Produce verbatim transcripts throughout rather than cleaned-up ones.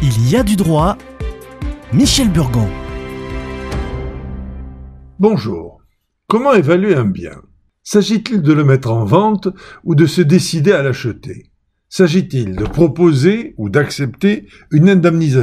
Il y a du droit. Michel Burgon. Bonjour. Comment évaluer un bien ? S'agit-il de le mettre en vente ou de se décider à l'acheter ? S'agit-il de proposer ou d'accepter une indemnisation ?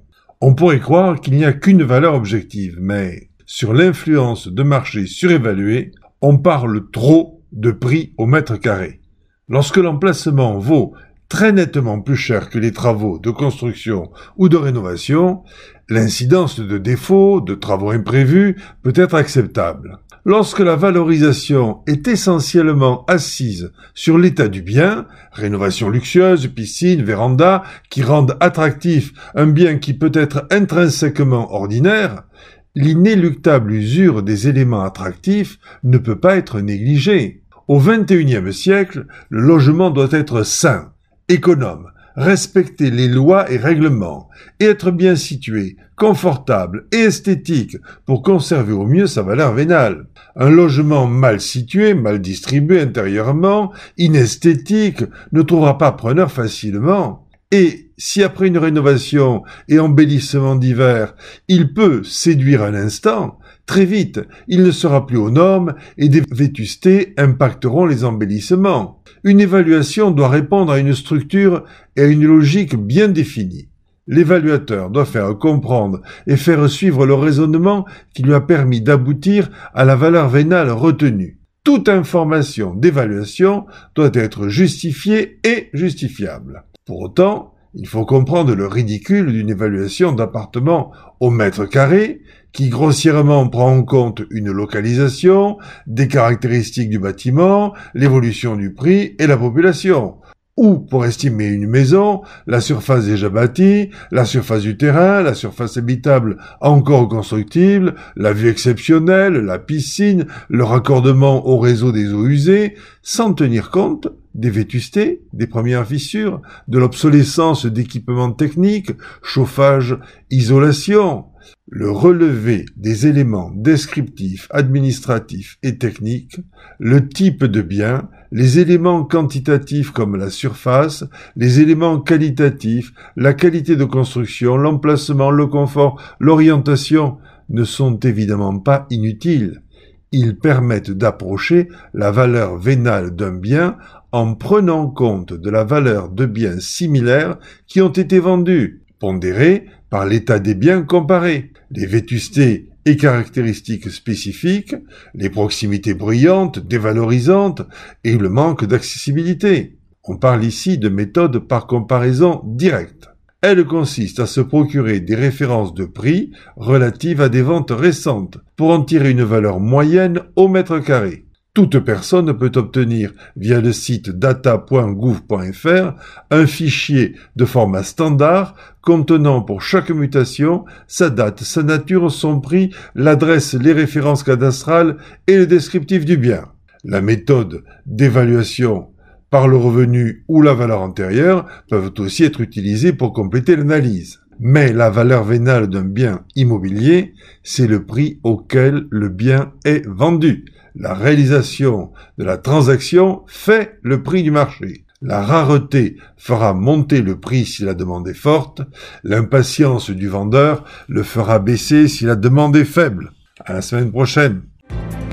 On pourrait croire qu'il n'y a qu'une valeur objective, mais sur l'influence de marchés surévalués, on parle trop de prix au mètre carré. Lorsque l'emplacement vaut très nettement plus cher que les travaux de construction ou de rénovation, l'incidence de défauts, de travaux imprévus peut être acceptable. Lorsque la valorisation est essentiellement assise sur l'état du bien, rénovation luxueuse, piscine, véranda, qui rendent attractif un bien qui peut être intrinsèquement ordinaire, l'inéluctable usure des éléments attractifs ne peut pas être négligée. Au vingt et unième siècle, le logement doit être sain, économe, respecter les lois et règlements, et être bien situé, confortable et esthétique pour conserver au mieux sa valeur vénale. Un logement mal situé, mal distribué intérieurement, inesthétique, ne trouvera pas preneur facilement. Et si après une rénovation et embellissement divers, il peut séduire un instant, très vite, il ne sera plus aux normes et des vétustés impacteront les embellissements. Une évaluation doit répondre à une structure et à une logique bien définie. L'évaluateur doit faire comprendre et faire suivre le raisonnement qui lui a permis d'aboutir à la valeur vénale retenue. Toute information d'évaluation doit être justifiée et justifiable. Pour autant, il faut comprendre le ridicule d'une évaluation d'appartement au mètre carré qui grossièrement prend en compte une localisation, des caractéristiques du bâtiment, l'évolution du prix et la population. Ou, pour estimer une maison, la surface déjà bâtie, la surface du terrain, la surface habitable encore constructible, la vue exceptionnelle, la piscine, le raccordement au réseau des eaux usées, sans tenir compte des vétustés, des premières fissures, de l'obsolescence d'équipements techniques, chauffage, isolation. Le relevé des éléments descriptifs, administratifs et techniques, le type de bien, les éléments quantitatifs comme la surface, les éléments qualitatifs, la qualité de construction, l'emplacement, le confort, l'orientation ne sont évidemment pas inutiles. Ils permettent d'approcher la valeur vénale d'un bien en prenant compte de la valeur de biens similaires qui ont été vendus, pondérés par l'état des biens comparés, les vétustés et caractéristiques spécifiques, les proximités bruyantes, dévalorisantes et le manque d'accessibilité. On parle ici de méthode par comparaison directe. Elle consiste à se procurer des références de prix relatives à des ventes récentes pour en tirer une valeur moyenne au mètre carré. Toute personne peut obtenir via le site data point gouv point f r un fichier de format standard contenant pour chaque mutation sa date, sa nature, son prix, l'adresse, les références cadastrales et le descriptif du bien. La méthode d'évaluation par le revenu ou la valeur antérieure peuvent aussi être utilisées pour compléter l'analyse. Mais la valeur vénale d'un bien immobilier, c'est le prix auquel le bien est vendu. La réalisation de la transaction fait le prix du marché. La rareté fera monter le prix si la demande est forte. L'impatience du vendeur le fera baisser si la demande est faible. À la semaine prochaine.